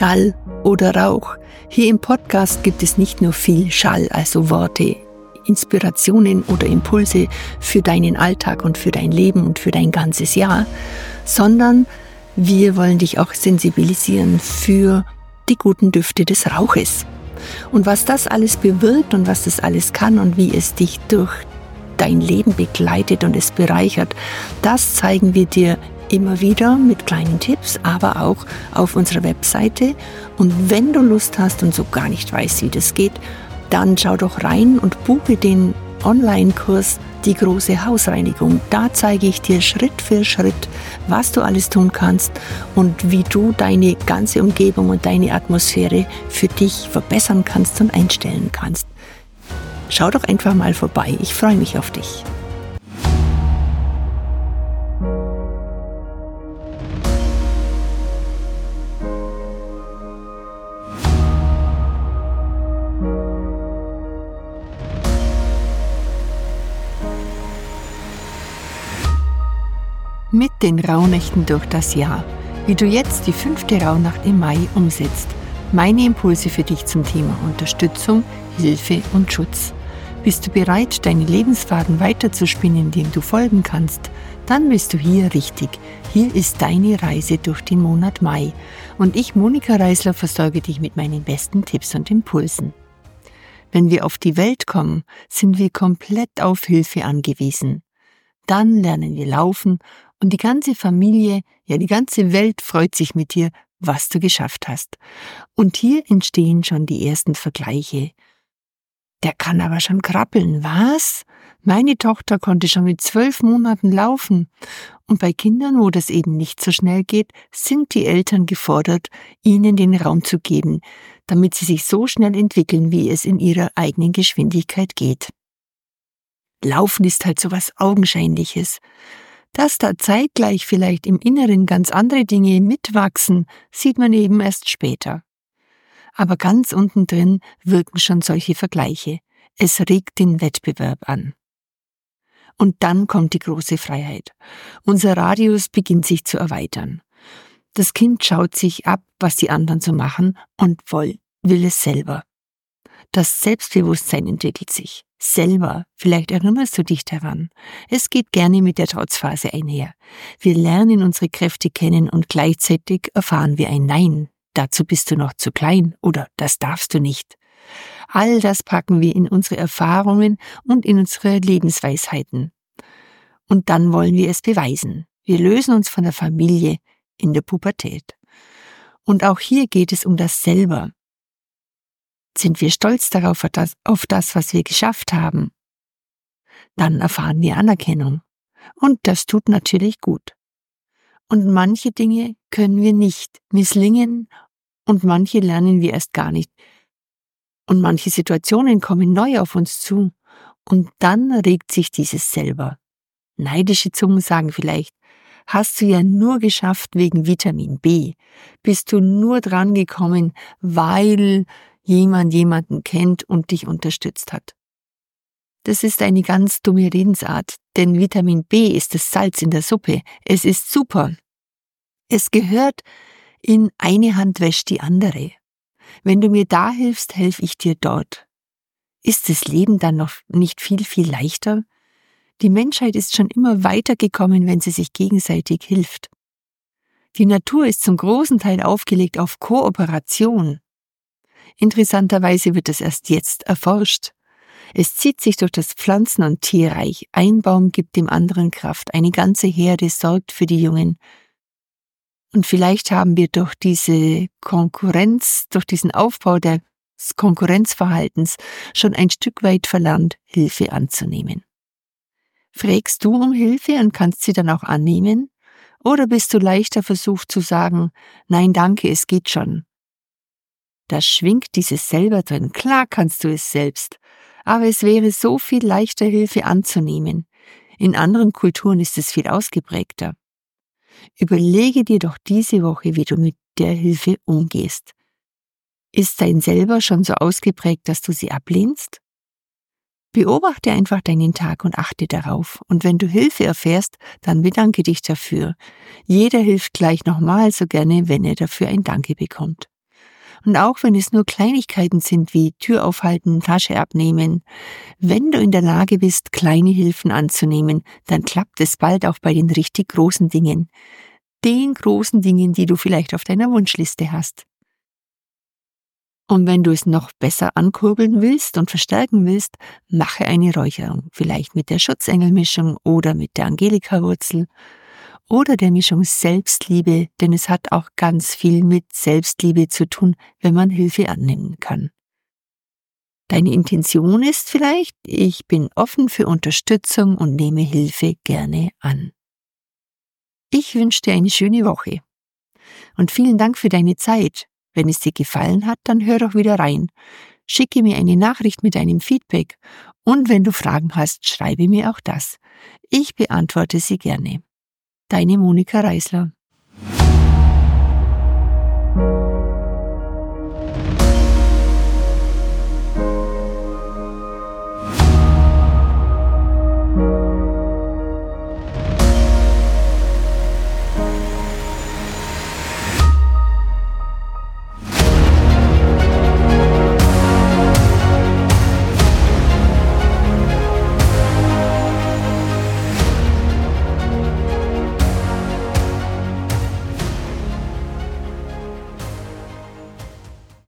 Schall oder Rauch. Hier im Podcast gibt es nicht nur viel Schall, also Worte, Inspirationen oder Impulse für deinen Alltag und für dein Leben und für dein ganzes Jahr, sondern wir wollen dich auch sensibilisieren für die guten Düfte des Rauches. Und was das alles bewirkt und was das alles kann und wie es dich durch dein Leben begleitet und es bereichert, das zeigen wir dir immer wieder mit kleinen Tipps, aber auch auf unserer Webseite. Und wenn du Lust hast und so gar nicht weißt, wie das geht, dann schau doch rein und buche den Online-Kurs Die große Hausreinigung. Da zeige ich dir Schritt für Schritt, was du alles tun kannst und wie du deine ganze Umgebung und deine Atmosphäre für dich verbessern kannst und einstellen kannst. Schau doch einfach mal vorbei. Ich freue mich auf dich. Mit den Rauhnächten durch das Jahr, wie du jetzt die 5. Rauhnacht im Mai umsetzt. Meine Impulse für dich zum Thema Unterstützung, Hilfe und Schutz. Bist du bereit, deine Lebensfaden weiterzuspinnen, dem du folgen kannst? Dann bist du hier richtig. Hier ist deine Reise durch den Monat Mai. Und ich, Monika Reisler, versorge dich mit meinen besten Tipps und Impulsen. Wenn wir auf die Welt kommen, sind wir komplett auf Hilfe angewiesen. Dann lernen wir laufen und die ganze Familie, ja die ganze Welt freut sich mit dir, was du geschafft hast. Und hier entstehen schon die ersten Vergleiche. Der kann aber schon krabbeln, was? Meine Tochter konnte schon mit 12 Monaten laufen. Und bei Kindern, wo das eben nicht so schnell geht, sind die Eltern gefordert, ihnen den Raum zu geben, damit sie sich so schnell entwickeln, wie es in ihrer eigenen Geschwindigkeit geht. Laufen ist halt so was Augenscheinliches. Dass da zeitgleich vielleicht im Inneren ganz andere Dinge mitwachsen, sieht man eben erst später. Aber ganz unten drin wirken schon solche Vergleiche. Es regt den Wettbewerb an. Und dann kommt die große Freiheit. Unser Radius beginnt sich zu erweitern. Das Kind schaut sich ab, was die anderen so machen und will es selber. Das Selbstbewusstsein entwickelt sich. Selber, vielleicht erinnerst du dich daran. Es geht gerne mit der Trotzphase einher. Wir lernen unsere Kräfte kennen und gleichzeitig erfahren wir ein Nein. Dazu bist du noch zu klein oder das darfst du nicht. All das packen wir in unsere Erfahrungen und in unsere Lebensweisheiten. Und dann wollen wir es beweisen. Wir lösen uns von der Familie in der Pubertät. Und auch hier geht es um das Selber. Sind wir stolz darauf, auf das, was wir geschafft haben? Dann erfahren wir Anerkennung. Und das tut natürlich gut. Und manche Dinge können wir nicht misslingen und manche lernen wir erst gar nicht. Und manche Situationen kommen neu auf uns zu und dann regt sich dieses selber. Neidische Zungen sagen vielleicht, hast du ja nur geschafft wegen Vitamin B. Bist du nur dran gekommen, weil jemanden kennt und dich unterstützt hat. Das ist eine ganz dumme Redensart, denn Vitamin B ist das Salz in der Suppe. Es ist super. Es gehört in eine Hand wäscht die andere. Wenn du mir da hilfst, helfe ich dir dort. Ist das Leben dann noch nicht viel, viel leichter? Die Menschheit ist schon immer weitergekommen, wenn sie sich gegenseitig hilft. Die Natur ist zum großen Teil aufgelegt auf Kooperation. Interessanterweise wird es erst jetzt erforscht. Es zieht sich durch das Pflanzen- und Tierreich. Ein Baum gibt dem anderen Kraft. Eine ganze Herde sorgt für die Jungen. Und vielleicht haben wir durch diese Konkurrenz, durch diesen Aufbau des Konkurrenzverhaltens schon ein Stück weit verlernt, Hilfe anzunehmen. Fragst du um Hilfe und kannst sie dann auch annehmen? Oder bist du leichter versucht zu sagen, nein, danke, es geht schon? Da schwingt dieses selber drin. Klar kannst du es selbst, aber es wäre so viel leichter, Hilfe anzunehmen. In anderen Kulturen ist es viel ausgeprägter. Überlege dir doch diese Woche, wie du mit der Hilfe umgehst. Ist dein selber schon so ausgeprägt, dass du sie ablehnst? Beobachte einfach deinen Tag und achte darauf. Und wenn du Hilfe erfährst, dann bedanke dich dafür. Jeder hilft gleich nochmal so gerne, wenn er dafür ein Danke bekommt. Und auch wenn es nur Kleinigkeiten sind wie Tür aufhalten, Tasche abnehmen, wenn du in der Lage bist, kleine Hilfen anzunehmen, dann klappt es bald auch bei den richtig großen Dingen. Den großen Dingen, die du vielleicht auf deiner Wunschliste hast. Und wenn du es noch besser ankurbeln willst und verstärken willst, mache eine Räucherung, vielleicht mit der Schutzengelmischung oder mit der Angelika-Wurzel oder der Mischung Selbstliebe, denn es hat auch ganz viel mit Selbstliebe zu tun, wenn man Hilfe annehmen kann. Deine Intention ist vielleicht, ich bin offen für Unterstützung und nehme Hilfe gerne an. Ich wünsche dir eine schöne Woche und vielen Dank für deine Zeit. Wenn es dir gefallen hat, dann hör doch wieder rein. Schicke mir eine Nachricht mit deinem Feedback und wenn du Fragen hast, schreibe mir auch das. Ich beantworte sie gerne. Deine Monika Reisler.